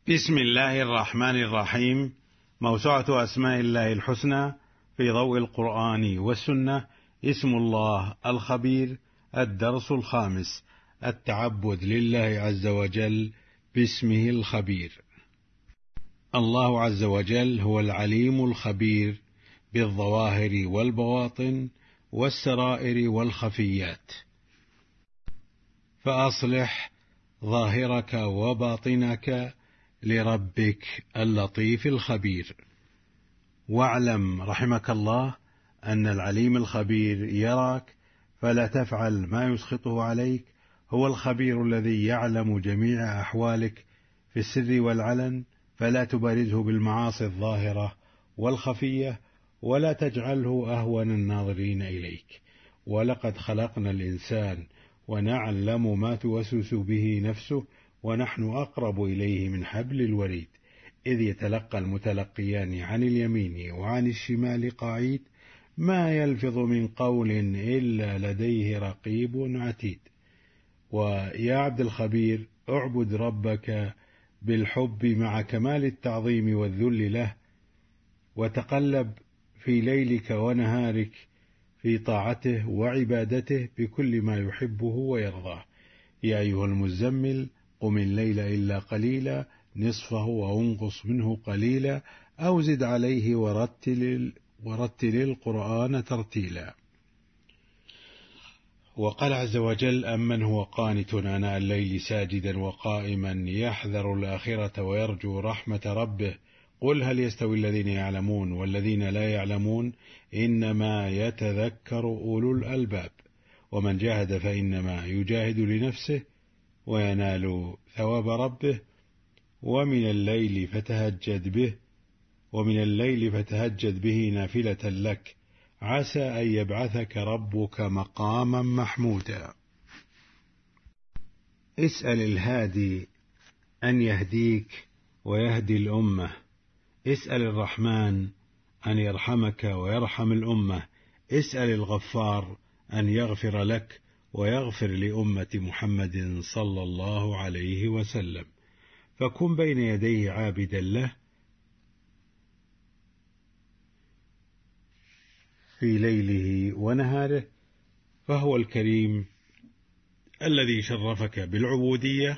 بسم الله الرحمن الرحيم. موسوعة أسماء الله الحسنى في ضوء القرآن والسنة. اسم الله الخبير. الدرس الخامس: التعبد لله عز وجل باسمه الخبير. الله عز وجل هو العليم الخبير بالظواهر والبواطن والسرائر والخفيات، فأصلح ظاهرك وباطنك لربك اللطيف الخبير. واعلم رحمك الله أن العليم الخبير يراك فلا تفعل ما يسخطه عليك. هو الخبير الذي يعلم جميع أحوالك في السر والعلن، فلا تبارزه بالمعاصي الظاهرة والخفية، ولا تجعله أهون الناظرين إليك. ولقد خلقنا الإنسان ونعلم ما توسوس به نفسه، ونحن أقرب إليه من حبل الوريد. إذ يتلقى المتلقيان عن اليمين وعن الشمال قعيد، ما يلفظ من قول إلا لديه رقيب عتيد. ويا عبد الخبير، اعبد ربك بالحب مع كمال التعظيم والذل له، وتقلب في ليلك ونهارك في طاعته وعبادته بكل ما يحبه ويرضاه. يا أيها المزمل، قم الليل إلا قليلا، نصفه أو انقص منه قليلا، أو زد عليه ورتل القرآن ترتيلا. وقال عز وجل: أمن هو قانت آناء الليل ساجدا وقائما يحذر الآخرة ويرجو رحمة ربه، قل هل يستوي الذين يعلمون والذين لا يعلمون، إنما يتذكر أولو الألباب، ومن جاهد فإنما يجاهد لنفسه وينال ثواب ربه. ومن الليل فتهجد به نافلة لك، عسى أن يبعثك ربك مقاما محمودا. اسأل الهادي أن يهديك ويهدي الأمة، اسأل الرحمن أن يرحمك ويرحم الأمة، اسأل الغفار أن يغفر لك ويغفر لأمة محمد صلى الله عليه وسلم. فكن بين يديه عابدا له في ليله ونهاره، فهو الكريم الذي شرفك بالعبودية،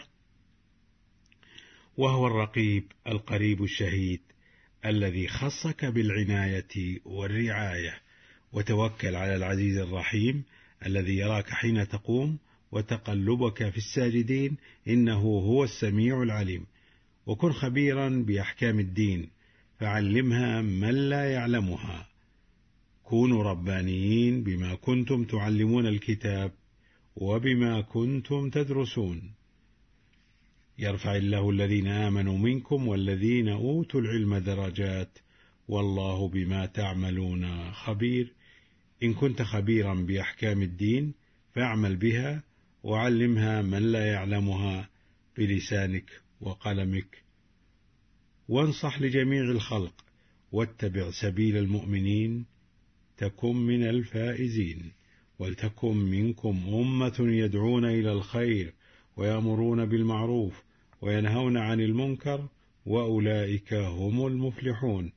وهو الرقيب القريب الشهيد الذي خصك بالعناية والرعاية. وتوكل على العزيز الرحيم الذي يراك حين تقوم وتقلبك في الساجدين، إنه هو السميع العليم. وكن خبيرا بأحكام الدين، فعلمها من لا يعلمها. كونوا ربانيين بما كنتم تعلمون الكتاب وبما كنتم تدرسون. يرفع الله الذين آمنوا منكم والذين أوتوا العلم درجات، والله بما تعملون خبير. إن كنت خبيرا بأحكام الدين فاعمل بها، وعلمها من لا يعلمها بلسانك وقلمك. وانصح لجميع الخلق، واتبع سبيل المؤمنين، تكن من الفائزين. ولتكن منكم أمة يدعون إلى الخير ويأمرون بالمعروف وينهون عن المنكر، وأولئك هم المفلحون.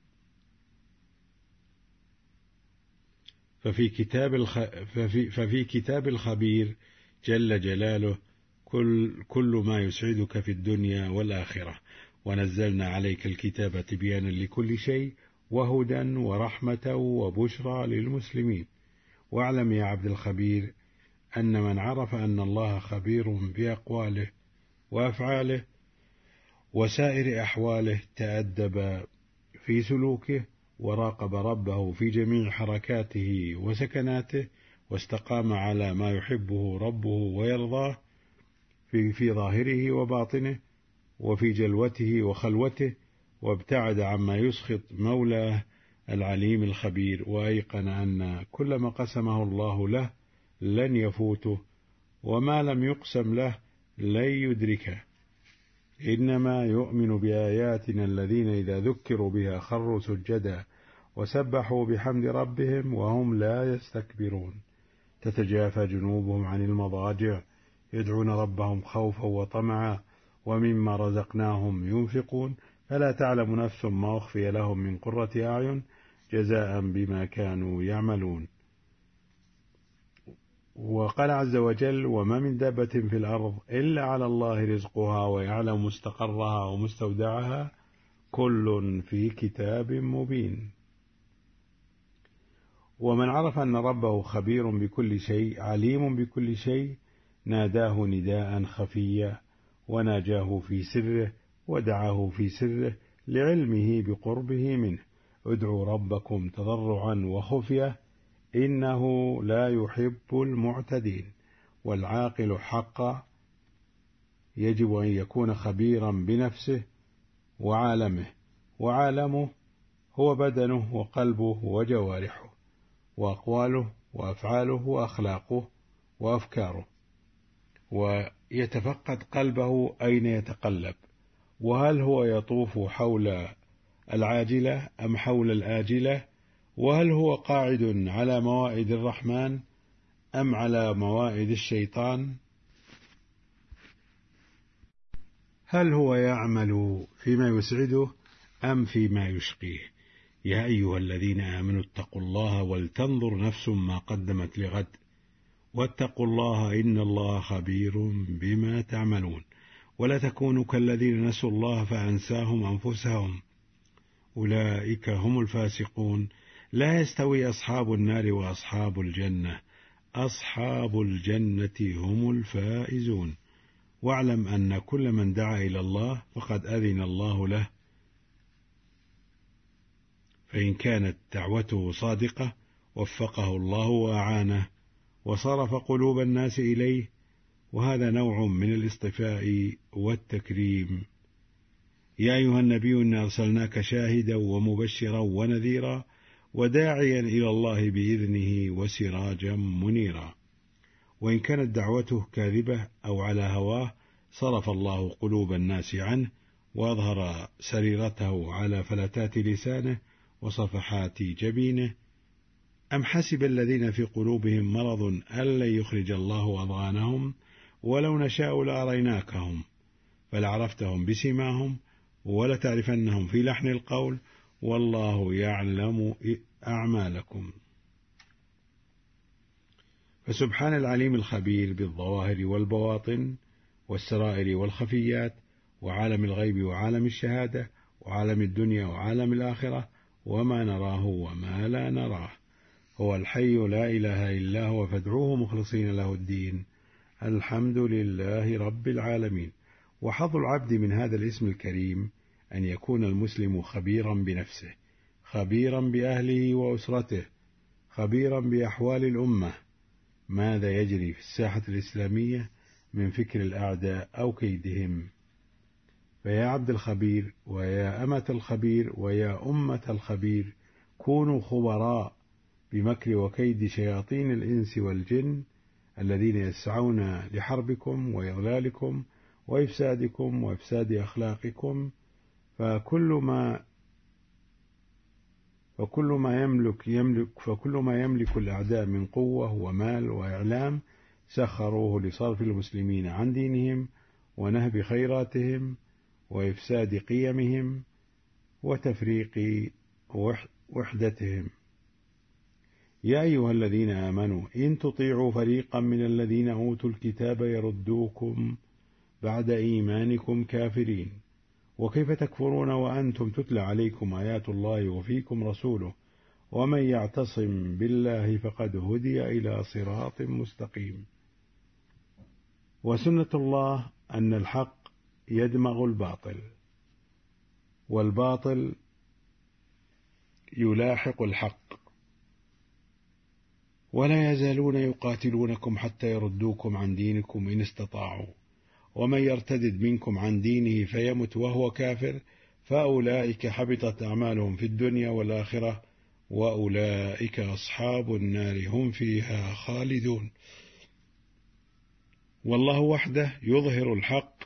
ففي كتاب الخبير جل جلاله كل ما يسعدك في الدنيا والآخرة. ونزلنا عليك الكتاب تبيانا لكل شيء وهدى ورحمة وبشرى للمسلمين. واعلم يا عبد الخبير أن من عرف أن الله خبير بأقواله وأفعاله وسائر أحواله تأدب في سلوكه، وراقب ربه في جميع حركاته وسكناته، واستقام على ما يحبه ربه ويرضاه في ظاهره وباطنه، وفي جلوته وخلوته، وابتعد عما يسخط مولاه العليم الخبير، وأيقن أن كل ما قسمه الله له لن يفوته، وما لم يقسم له لن يدركه. إنما يؤمن بآياتنا الذين إذا ذكروا بها خروا سجدا وسبحوا بحمد ربهم وهم لا يستكبرون. تتجافى جنوبهم عن المضاجع يدعون ربهم خوفا وطمعا ومما رزقناهم ينفقون فلا تعلم نفس ما أخفي لهم من قرة أعين جزاء بما كانوا يعملون. وقال عز وجل: وما من دابة في الأرض إلا على الله رزقها ويعلم مستقرها ومستودعها كل في كتاب مبين. ومن عرف أن ربه خبير بكل شيء عليم بكل شيء ناداه نداء خفيا وناجاه في سره ودعاه في سره لعلمه بقربه منه: ادعوا ربكم تضرعا وخفية إنه لا يحب المعتدين. والعاقل حقا يجب أن يكون خبيرا بنفسه وعالمه، وعالمه هو بدنه وقلبه وجوارحه وأقواله وأفعاله وأخلاقه وأفكاره، ويتفقد قلبه أين يتقلب، وهل هو يطوف حول العاجلة أم حول الآجلة، وهل هو قاعد على موائد الرحمن أم على موائد الشيطان، هل هو يعمل فيما يسعده أم فيما يشقيه. يا أيها الذين آمنوا اتقوا الله ولتنظر نفس ما قدمت لغد واتقوا الله إن الله خبير بما تعملون. ولا تكونوا كالذين نسوا الله فأنساهم أنفسهم أولئك هم الفاسقون. لا يستوي أصحاب النار وأصحاب الجنة، أصحاب الجنة هم الفائزون. واعلم أن كل من دعا إلى الله فقد أذن الله له، فإن كانت دعوته صادقة وفقه الله وأعانه وصرف قلوب الناس إليه، وهذا نوع من الاصطفاء والتكريم. يا أيها النبي إنا أرسلناك شاهدا ومبشرا ونذيرا وداعيا إلى الله بإذنه وسراجا منيرا. وإن كانت دعوته كاذبة أو على هواه صرف الله قلوب الناس عنه وأظهر سريرته على فلتات لسانه وصفحات جبينه. أم حسب الذين في قلوبهم مرض أن لن يخرج الله أضغانهم ولو نشاء لأريناكهم فلعرفتهم بسيماهم ولتعرفنهم في لحن القول والله يعلم أعمالكم. فسبحان العليم الخبير بالظواهر والبواطن والسرائر والخفيات، وعالم الغيب وعالم الشهادة، وعالم الدنيا وعالم الآخرة، وما نراه وما لا نراه. هو الحي لا إله إلا هو فادعوه مخلصين له الدين. الحمد لله رب العالمين. وحظ العبد من هذا الاسم الكريم أن يكون المسلم خبيرا بنفسه، خبيرا بأهله وأسرته، خبيرا بأحوال الأمة، ماذا يجري في الساحة الإسلامية من فكر الأعداء أو كيدهم. فيا عبد الخبير ويا أمة الخبير ويا أمة الخبير، كونوا خبراء بمكر وكيد شياطين الإنس والجن الذين يسعون لحربكم وإضلالكم وإفسادكم وإفساد أخلاقكم. فكل ما يملك الأعداء من قوة ومال وإعلام سخروه لصرف المسلمين عن دينهم ونهب خيراتهم وإفساد قيمهم وتفريق وحدتهم. يا أيها الذين آمنوا إن تطيعوا فريقا من الذين أوتوا الكتاب يردوكم بعد إيمانكم كافرين، وكيف تكفرون وأنتم تتلى عليكم آيات الله وفيكم رسوله، ومن يعتصم بالله فقد هدي إلى صراط مستقيم. وسنة الله أن الحق يدمغ الباطل والباطل يلاحق الحق، ولا يزالون يقاتلونكم حتى يردوكم عن دينكم إن استطاعوا، ومن يرتدد منكم عن دينه فيمت وهو كافر فأولئك حبطت أعمالهم في الدنيا والآخرة وأولئك أصحاب النار هم فيها خالدون. والله وحده يظهر الحق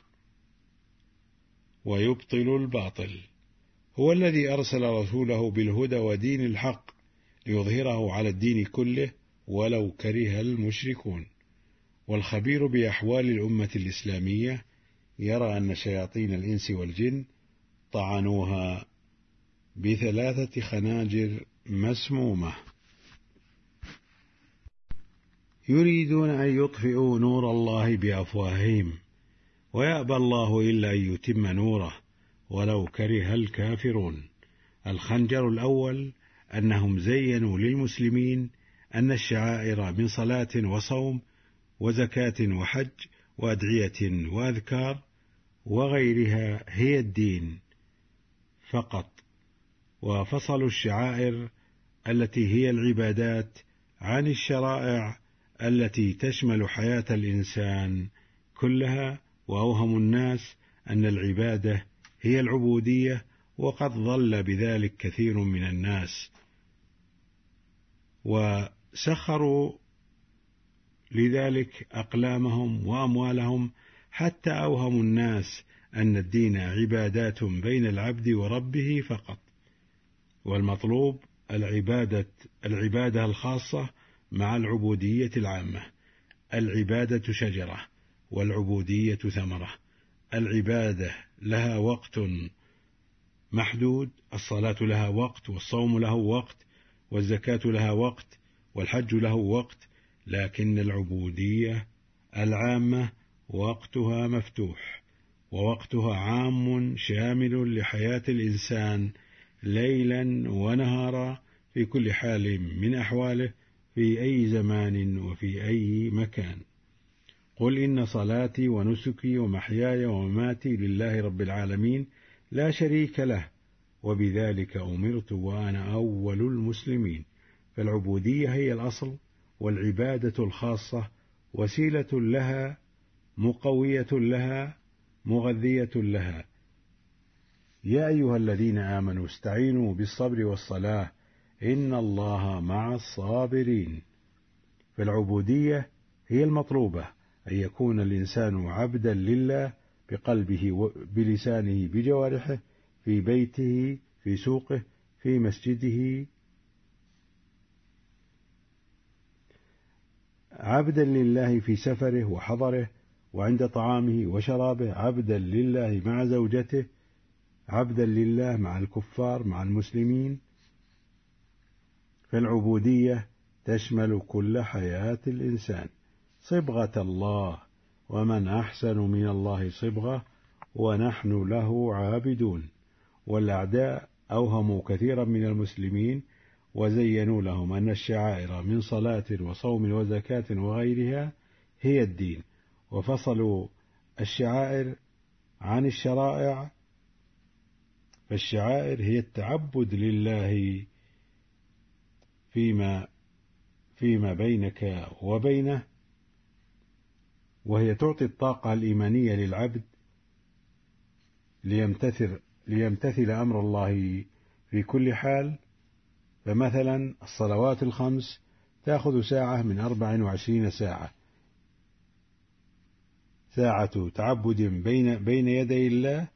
ويبطل الباطل، هو الذي أرسل رسوله بالهدى ودين الحق ليظهره على الدين كله ولو كره المشركون. والخبير بأحوال الأمة الإسلامية يرى أن شياطين الإنس والجن طعنوها ب3 خناجر مسمومة يريدون أن يطفئوا نور الله بأفواههم ويأبى الله إلا أن يتم نوره ولو كره الكافرون. الخنجر الأول أنهم زينوا للمسلمين أن الشعائر من صلاة وصوم وزكاة وحج وأدعية وأذكار وغيرها هي الدين فقط، وفصلوا الشعائر التي هي العبادات عن الشرائع التي تشمل حياة الإنسان كلها، وأوهموا الناس أن العبادة هي العبودية، وقد ضل بذلك كثير من الناس، وسخروا لذلك أقلامهم وأموالهم حتى أوهموا الناس أن الدين عبادات بين العبد وربه فقط، والمطلوب العبادة الخاصة مع العبودية العامة. العبادة شجرة والعبودية ثمرة. العبادة لها وقت محدود، الصلاة لها وقت، والصوم له وقت، والزكاة لها وقت، والحج له وقت، لكن العبودية العامة وقتها مفتوح، ووقتها عام شامل لحياة الإنسان ليلا ونهارا في كل حال من أحواله في أي زمان وفي أي مكان. قل إن صلاتي ونسكي ومحياي ومماتي لله رب العالمين لا شريك له وبذلك أمرت وأنا أول المسلمين. فالعبودية هي الأصل، والعبادة الخاصة وسيلة لها، مقوية لها، مغذية لها. يا أيها الذين آمنوا استعينوا بالصبر والصلاة إن الله مع الصابرين. فالعبودية هي المطلوبة، أن يكون الإنسان عبدا لله بقلبه بلسانه بجوارحه، في بيته، في سوقه، في مسجده، عبدا لله في سفره وحضره وعند طعامه وشرابه، عبدا لله مع زوجته، عبدا لله مع الكفار مع المسلمين. فالعبودية تشمل كل حياة الإنسان. صبغة الله، ومن أحسن من الله صبغة ونحن له عابدون. والأعداء أوهموا كثيرا من المسلمين وزينوا لهم أن الشعائر من صلاة وصوم وزكاة وغيرها هي الدين، وفصلوا الشعائر عن الشرائع. فالشعائر هي التعبد لله فيما بينك وبينه، وهي تعطي الطاقة الإيمانية للعبد ليمتثل أمر الله في كل حال. فمثلا الصلوات الخمس تأخذ ساعة من 24 ساعة، ساعة تعبد بين يدي الله،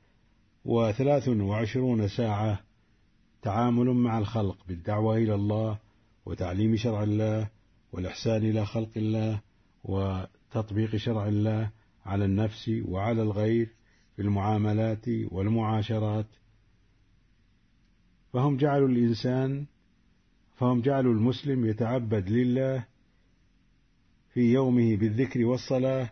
و23 ساعة تعامل مع الخلق بالدعوة إلى الله وتعليم شرع الله والإحسان إلى خلق الله وتطبيق شرع الله على النفس وعلى الغير في المعاملات والمعاشرات. فهم جعلوا المسلم يتعبد لله في يومه بالذكر والصلاة،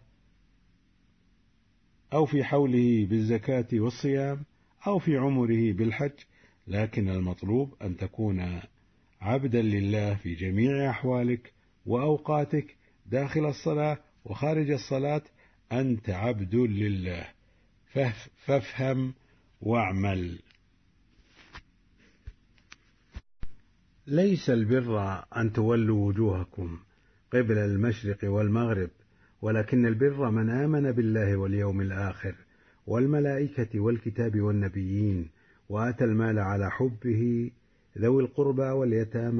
أو في حوله بالزكاة والصيام، أو في عمره بالحج، لكن المطلوب أن تكون عبدا لله في جميع أحوالك وأوقاتك، داخل الصلاة وخارج الصلاة أنت عبد لله. فافهم واعمل. ليس البر أن تولوا وجوهكم قبل المشرق والمغرب، ولكن البر من آمن بالله واليوم الآخر والملائكة والكتاب والنبيين، وآتى المال على حبه ذوي القربى واليتامى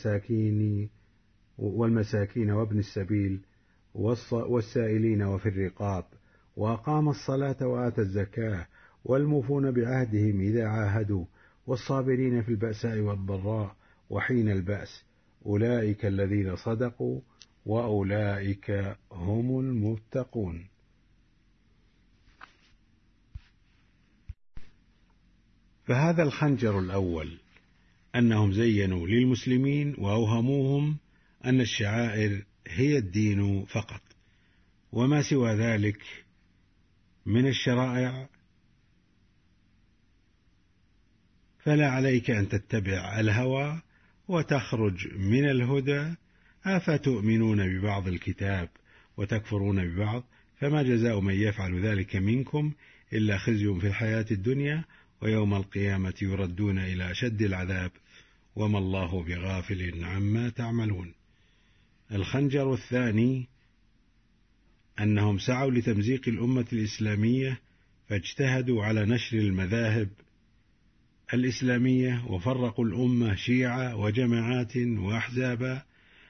والمساكين وابن السبيل والسائلين وفي الرقاب، وأقام الصلاة وآتى الزكاة، والموفون بعهدهم إذا عاهدوا، والصابرين في البأساء والضراء وحين البأس، أولئك الذين صدقوا وأولئك هم المتقون. فهذا الخنجر الأول، أنهم زينوا للمسلمين وأوهموهم أن الشعائر هي الدين فقط، وما سوى ذلك من الشرائع فلا عليك أن تتبع الهوى وتخرج من الهدى. أفتؤمنون ببعض الكتاب وتكفرون ببعض، فما جزاء من يفعل ذلك منكم إلا خزي في الحياة الدنيا ويوم القيامة يردون إلى أشد العذاب وما الله بغافل عما تعملون. الخنجر الثاني أنهم سعوا لتمزيق الأمة الإسلامية، فاجتهدوا على نشر المذاهب الإسلامية وفرقوا الأمة شيعة وجماعات وأحزابا.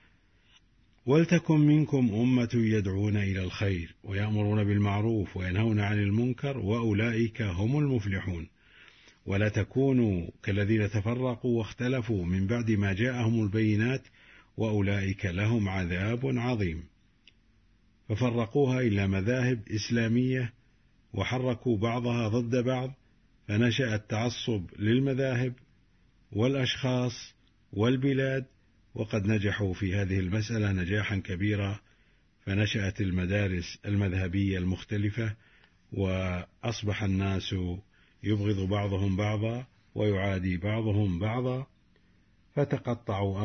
ولتكن منكم أمة يدعون إلى الخير ويأمرون بالمعروف وينهون عن المنكر وأولئك هم المفلحون. ولا تكونوا كالذين تفرقوا واختلفوا من بعد ما جاءهم البينات وأولئك لهم عذاب عظيم. ففرقوها إلى مذاهب إسلامية وحركوا بعضها ضد بعض، فنشأ التعصب للمذاهب والأشخاص والبلاد، وقد نجحوا في هذه المسألة نجاحا كبيرا، فنشأت المدارس المذهبية المختلفة، وأصبح الناس يبغض بعضهم بعضا ويعادي بعضهم بعضا، فتقطعوا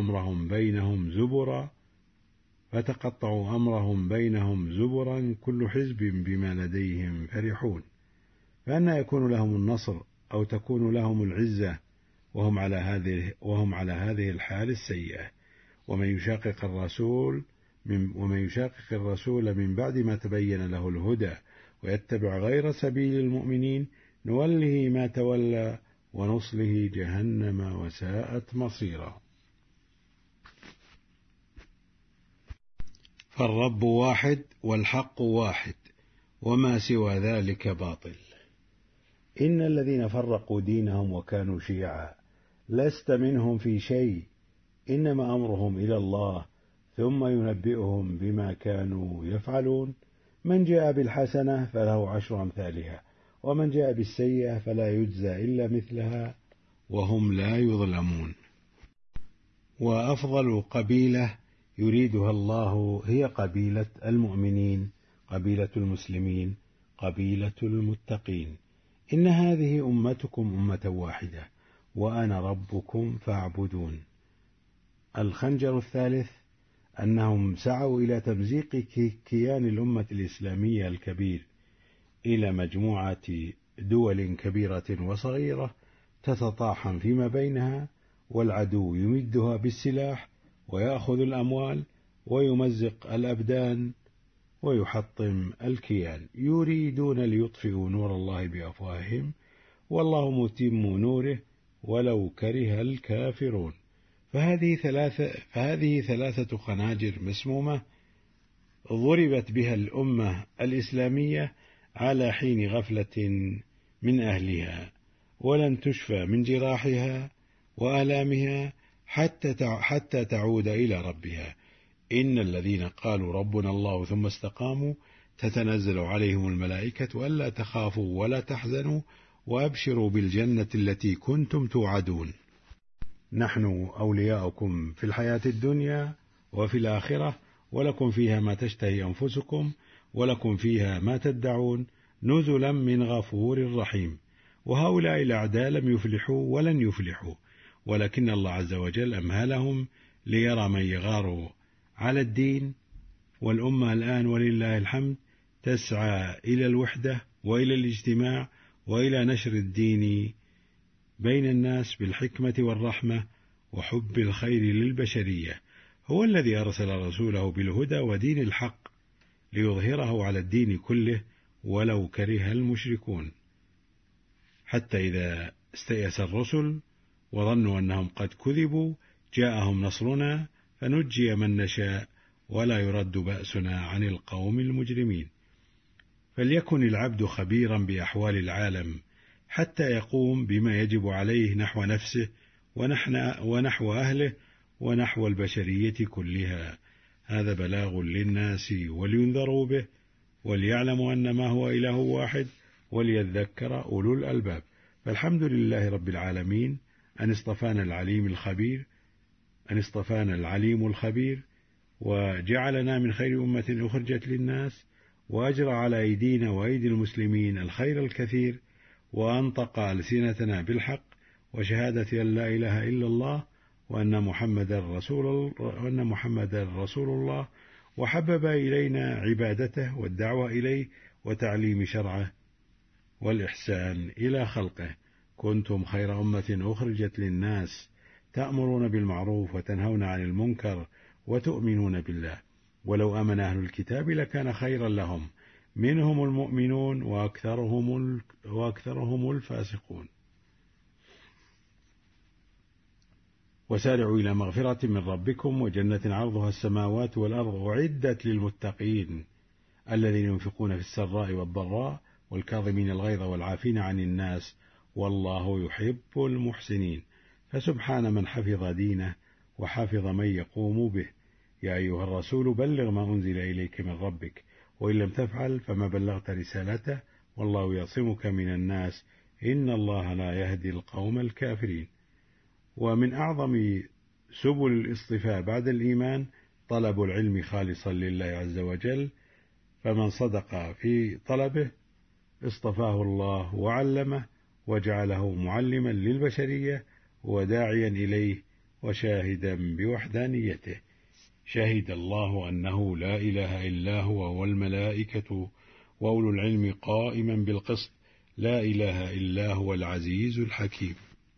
أمرهم بينهم زبرا كل حزب بما لديهم فرحون. فأنى يكون لهم النصر أو تكون لهم العزة وهم على هذه الحال السيئة. ومن يشاقق الرسول من بعد ما تبين له الهدى ويتبع غير سبيل المؤمنين نوله ما تولى ونصله جهنم وساءت مصيرا. فالرب واحد والحق واحد وما سوى ذلك باطل. إن الذين فرقوا دينهم وكانوا شيعا لست منهم في شيء، إنما أمرهم إلى الله ثم ينبئهم بما كانوا يفعلون. من جاء بالحسنة فله 10 أمثالها، ومن جاء بالسيئة فلا يجزى إلا مثلها وهم لا يظلمون. وأفضل قبيلة يريدها الله هي قبيلة المؤمنين، قبيلة المسلمين، قبيلة المتقين. إن هذه أمتكم أمة واحدة وأنا ربكم فاعبدون. الخنجر الثالث أنهم سعوا إلى تمزيق كيان الأمة الإسلامية الكبير إلى مجموعة دول كبيرة وصغيرة تتطاحن فيما بينها، والعدو يمدها بالسلاح ويأخذ الأموال ويمزق الأبدان ويحطم الكيان. يريدون ليطفئوا نور الله بأفواههم والله متم نوره ولو كره الكافرون. فهذه 3 خناجر مسمومة ضربت بها الأمة الإسلامية على حين غفلة من أهلها، ولن تشفى من جراحها وآلامها حتى تعود إلى ربها. إن الذين قالوا ربنا الله ثم استقاموا تتنزل عليهم الملائكة ألا تخافوا ولا تحزنوا وأبشروا بالجنة التي كنتم توعدون. نحن أولياؤكم في الحياة الدنيا وفي الآخرة، ولكم فيها ما تشتهي أنفسكم ولكم فيها ما تدعون، نزلا من غفور رحيم. وهؤلاء الأعداء لم يفلحوا ولن يفلحوا، ولكن الله عز وجل أمهلهم ليرى من يغار على الدين. والأمة الآن ولله الحمد تسعى إلى الوحدة وإلى الاجتماع وإلى نشر الدين بين الناس بالحكمة والرحمة وحب الخير للبشرية. هو الذي أرسل رسوله بالهدى ودين الحق ليظهره على الدين كله ولو كره المشركون. حتى إذا استيأس الرسل وظنوا أنهم قد كذبوا جاءهم نصرنا فنجي من نشاء ولا يرد بأسنا عن القوم المجرمين. فليكن العبد خبيرا بأحوال العالم حتى يقوم بما يجب عليه نحو نفسه ونحو أهله ونحو البشرية كلها. هذا بلاغ للناس ولينذروا به وليعلموا أن ما هو إله واحد وليذكر أولو الألباب. فالحمد لله رب العالمين أن اصطفانا العليم الخبير وجعلنا من خير أمة أخرجت للناس، وأجرى على أيدينا وأيدي المسلمين الخير الكثير، وأنطق ألسنتنا بالحق وشهادة أن لا إله إلا الله وأن محمدا رسول الله، وحبب إلينا عبادته والدعوة إليه وتعليم شرعه والإحسان إلى خلقه. كنتم خير أمة أخرجت للناس تأمرون بالمعروف وتنهون عن المنكر وتؤمنون بالله، ولو آمن أهل الكتاب لكان خيرا لهم، منهم المؤمنون وأكثرهم الفاسقون. وسارعوا إلى مغفرة من ربكم وجنة عرضها السماوات والأرض أعدت للمتقين الذين ينفقون في السراء والضراء والكاظمين الغيظ والعافين عن الناس والله يحب المحسنين. فسبحان من حفظ دينه وحفظ من يقوم به. يا أيها الرسول بلغ ما أنزل إليك من ربك، وإن لم تفعل فما بلغت رسالته والله يعصمك من الناس إن الله لا يهدي القوم الكافرين. ومن أعظم سبل الاصطفاء بعد الإيمان طلب العلم خالصا لله عز وجل، فمن صدق في طلبه اصطفاه الله وعلمه وجعله معلما للبشرية وداعيا إليه وشاهدا بوحدانيته. شهد الله أنه لا إله إلا هو والملائكة وأولو العلم قائما بالقسط لا إله إلا هو العزيز الحكيم.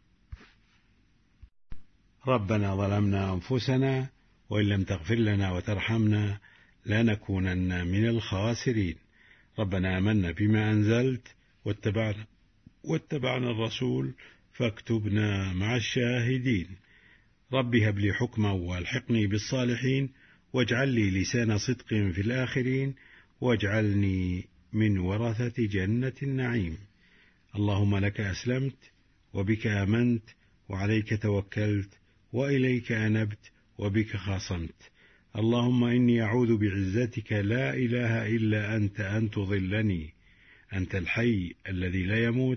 ربنا ظلمنا أنفسنا وإن لم تغفر لنا وترحمنا لنكونن من الخاسرين. ربنا آمنا بما أنزلت واتبعنا الرسول فاكتبنا مع الشاهدين. رب هب لي حكما والحقني بالصالحين واجعل لي لسان صدق في الآخرين واجعلني من ورثة جنة النعيم. اللهم لك أسلمت وبك آمنت وعليك توكلت وإليك أنبت وبك خاصمت. اللهم إني أعوذ بعزتك لا إله إلا أنت أن تضلني. أنت الحي الذي لا يموت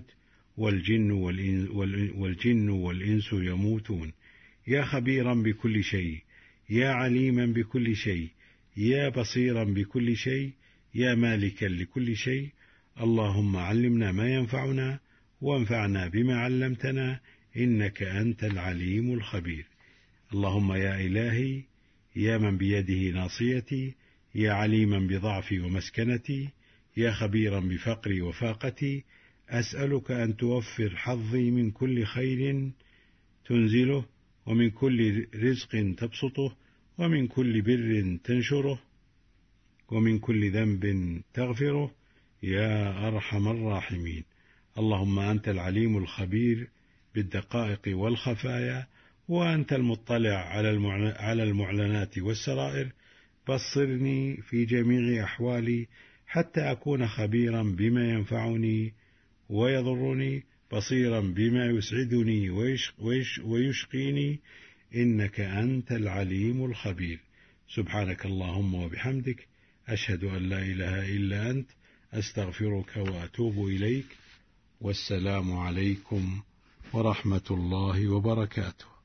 والجن والإنس يموتون. يا خبيرا بكل شيء، يا عليما بكل شيء، يا بصيرا بكل شيء، يا مالكا لكل شيء. اللهم علمنا ما ينفعنا وانفعنا بما علمتنا إنك أنت العليم الخبير. اللهم يا إلهي يا من بيده ناصيتي، يا عليما بضعفي ومسكنتي، يا خبيرا بفقري وفاقتي، أسألك أن توفر حظي من كل خير تنزله ومن كل رزق تبسطه ومن كل بر تنشره ومن كل ذنب تغفره يا أرحم الراحمين. اللهم أنت العليم الخبير بالدقائق والخفايا، وأنت المطلع على المعلنات والسرائر. بصرني في جميع أحوالي حتى أكون خبيرا بما ينفعني ويضرني، بصيرا بما يسعدني ويشقيني، إنك أنت العليم الخبير. سبحانك اللهم وبحمدك، أشهد أن لا إله إلا أنت، أستغفرك وأتوب إليك. والسلام عليكم ورحمة الله وبركاته.